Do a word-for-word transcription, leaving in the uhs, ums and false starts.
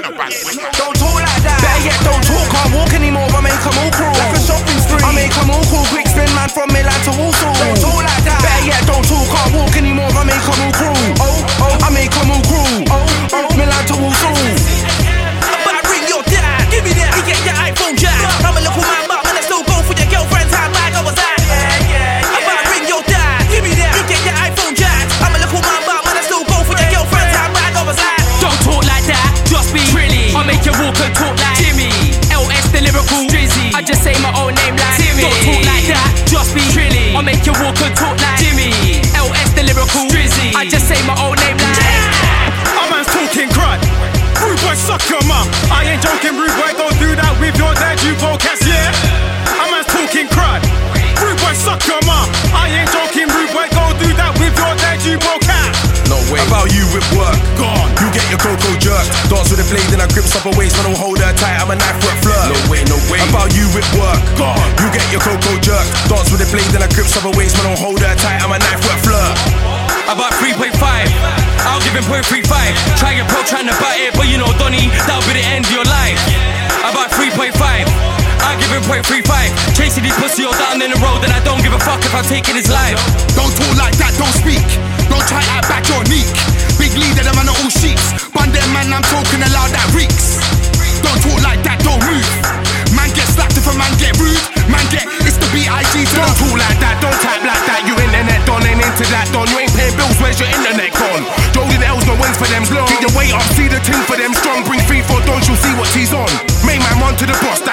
Don't talk like that. Better yet, don't talk, can't walk anymore. I make them all crawl. Like a shopping spree. I make them all crawl. Quick spin man from Milan to Warsaw. Don't talk like that. Better yet, don't talk, can't walk anymore. I make them all crawl. Oh, oh, I make them all crawl. Oh, oh, Milan to Warsaw. But ring your dad, give me that. You get your iPhone jack. I'm a local man, but man, I still go for your girlfriend's handbag. I was at. Yeah, yeah, yeah. But ring your dad, give me that. You get your iPhone jack. I'm a local man, but man, I still go for your girlfriend's handbag. I was at. Don't talk like that, just be Trilly. I make you walk and talk like Jimmy. L S the lyrical Drizzy. I just say my own name like Timmy. Don't talk like that, just be Trilly. I make you walk and talk like Jimmy. L S the lyrical Drizzy. I just say my own name like yeah. A man's talking crud. Rude boy, suck your mum. I ain't joking, rude boy, don't do that with your dad, you podcast, yeah. A man's talking crud. Rude boy, suck your mum. I ain't joking, rude boy, don't do that with your dad, you podcast. No way. About you with work, gone. You get your cocoa jerked. Dance with a blade and I grip up her waist, but don't hold her tight. I'm a knife foot flirt. No way, no way. About you with work, gone. You get your cocoa jerked. Dance with a blade and I grip up her waist, but don't hold her tight. I'm a knife foot flirt. About three point five, I'll give him point three five. Try your pro trying to bite it, but you know Donny, that'll be the end of your life. About three point five, I'll give him point three five. Chasing these pussy all down in the road, and I don't give a fuck if I'm taking his life. Don't talk like that, don't speak. Don't try to act back your neek. Big leader, them man are all sheeps. Bun them man, I'm talking aloud, that reeks. Don't talk like that, don't move. Man get slapped if a man get rude. Man get, it's the B I G to Don't talk like that, don't type like that. You internet don, ain't into that don. You ain't paying bills, where's your internet gone? Jordan L's, no wins for them long. Get your weight up, see the ting for them strong. Bring three, four, don't you see what he's on? Main man run to the boss.